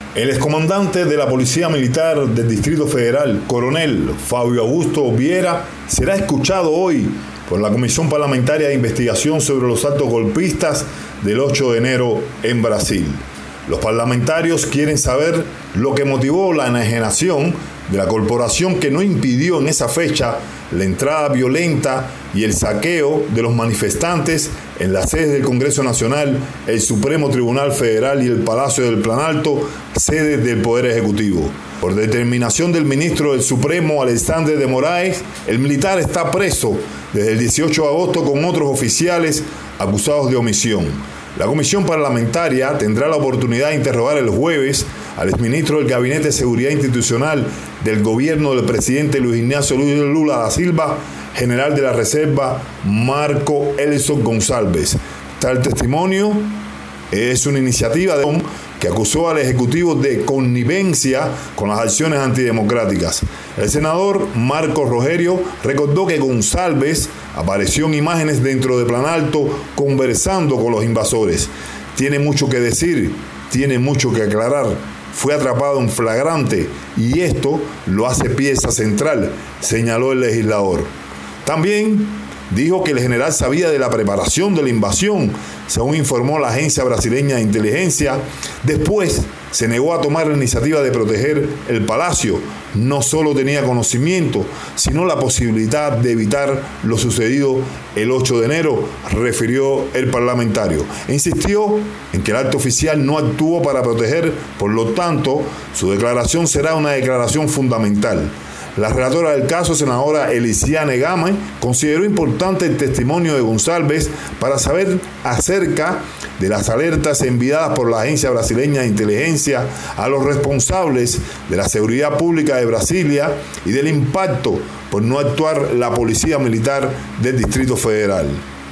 El excomandante de la Policía Militar del Distrito Federal, coronel Fabio Augusto Viera, será escuchado hoy por la Comisión Parlamentaria de Investigación sobre los actos golpistas del 8 de enero en Brasil. Los parlamentarios quieren saber lo que motivó la enajenación de la corporación que no impidió en esa fecha la entrada violenta y el saqueo de los manifestantes en las sedes del Congreso Nacional, el Supremo Tribunal Federal y el Palacio del Planalto, sedes del Poder Ejecutivo. Por determinación del ministro del Supremo, Alexandre de Moraes, el militar está preso desde el 18 de agosto con otros oficiales acusados de omisión. La comisión parlamentaria tendrá la oportunidad de interrogar el jueves al exministro del Gabinete de Seguridad Institucional del gobierno del presidente Luis Ignacio Lula da Silva, general de la Reserva Marco Elson González. Tal testimonio es una iniciativa que acusó al Ejecutivo de connivencia con las acciones antidemocráticas. El senador Marco Rogerio recordó que González apareció en imágenes dentro de Planalto conversando con los invasores. Tiene mucho que decir, tiene mucho que aclarar. Fue atrapado en flagrante y esto lo hace pieza central, señaló el legislador. También dijo que el general sabía de la preparación de la invasión, según informó la agencia brasileña de inteligencia. Después se negó a tomar la iniciativa de proteger el palacio. No solo tenía conocimiento, sino la posibilidad de evitar lo sucedido el 8 de enero, refirió el parlamentario. Insistió en que el acto oficial no actuó para proteger, por lo tanto, su declaración será una declaración fundamental. La relatora del caso, senadora Elisiane Gama, consideró importante el testimonio de González para saber acerca de las alertas enviadas por la agencia brasileña de inteligencia a los responsables de la seguridad pública de Brasilia y del impacto por no actuar la Policía Militar del Distrito Federal.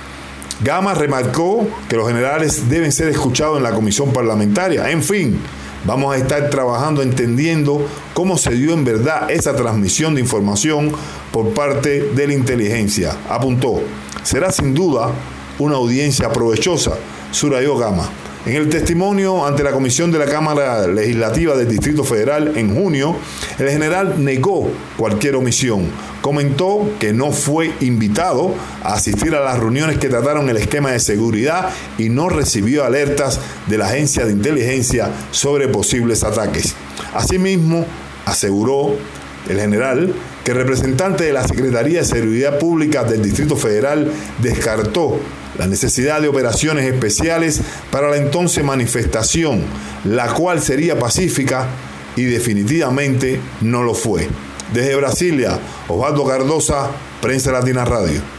Gama remarcó que los generales deben ser escuchados en la comisión parlamentaria. En fin, vamos a estar trabajando entendiendo cómo se dio en verdad esa transmisión de información por parte de la inteligencia, apuntó. Será sin duda una audiencia provechosa, subrayó Gama. En el testimonio ante la comisión de la Cámara Legislativa del Distrito Federal en junio, el general negó cualquier omisión. Comentó que no fue invitado a asistir a las reuniones que trataron el esquema de seguridad y no recibió alertas de la agencia de inteligencia sobre posibles ataques. Asimismo, aseguró el general que el representante de la Secretaría de Seguridad Pública del Distrito Federal descartó la necesidad de operaciones especiales para la entonces manifestación, la cual sería pacífica y definitivamente no lo fue. Desde Brasilia, Osvaldo Cardosa, Prensa Latina Radio.